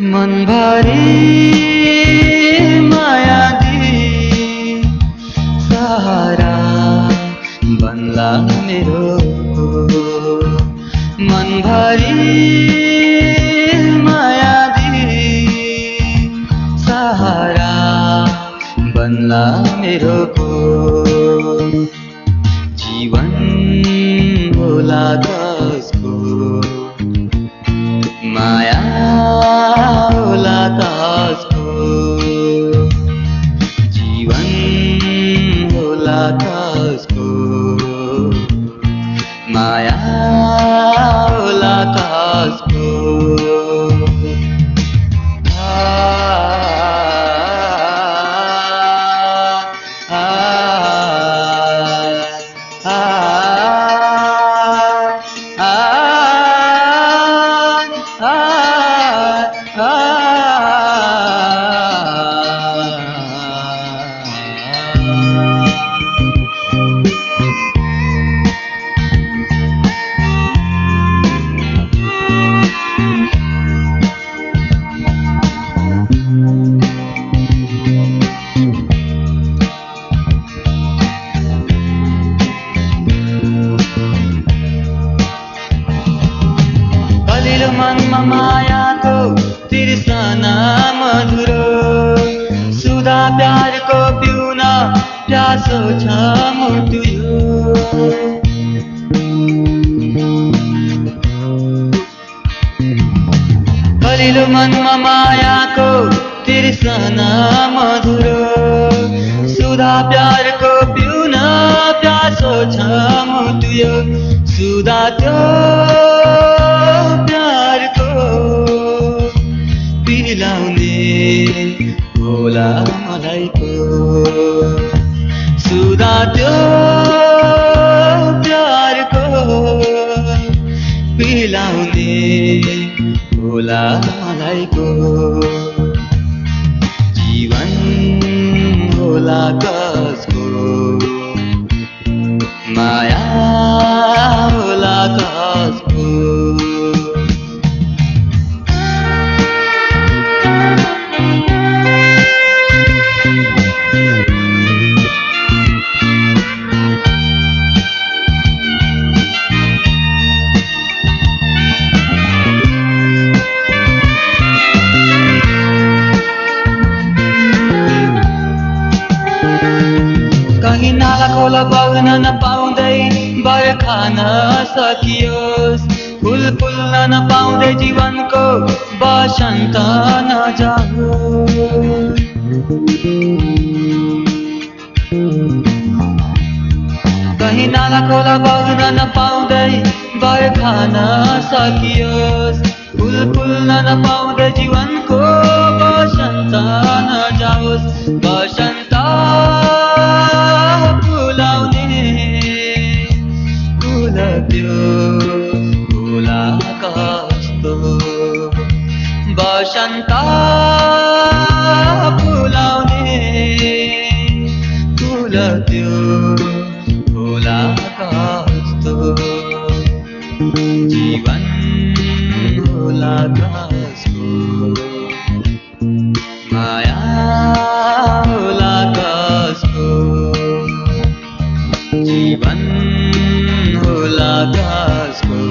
मनभरि माया दिई सहारा बन्ला मेरो मनभरि माया दिई सहारा बन्ला मेरो जीवन होला कसको माया होला कसको जीवन होला कसको माया होला कसको मनमा मायाको तिर्सना मधुरो सुधा प्यारको पिउन प्यासो छ मुटु यो कलिलो मनमा मायाको तिर्सना मधुरो सुधा प्यारको पिउन प्यासो छ मुटु यो सुधा त्यो पिलाउने होला मलाइको सुधा त्यो प्यारको पिलाउने होला मलाइको जीवन होला कसको माया होला कसको कहीं नाला खोला बग्न नपाउँदै बर्खा नसकियोस् फुल फुल्न नपाउँदै जीवनको बसन्त नजाओस् कहीं नाला खोला बग्न नपाउँदै बर्खा नसकियोस् फुल फुल्न नपाउँदै जीवनको बसन्त नजाओस् बसन्त होला कस्तो बसन्त फुलाउने फुल त्यो होला कस्तो जीवन होला कसको माया होला कसको जीवन होला कसको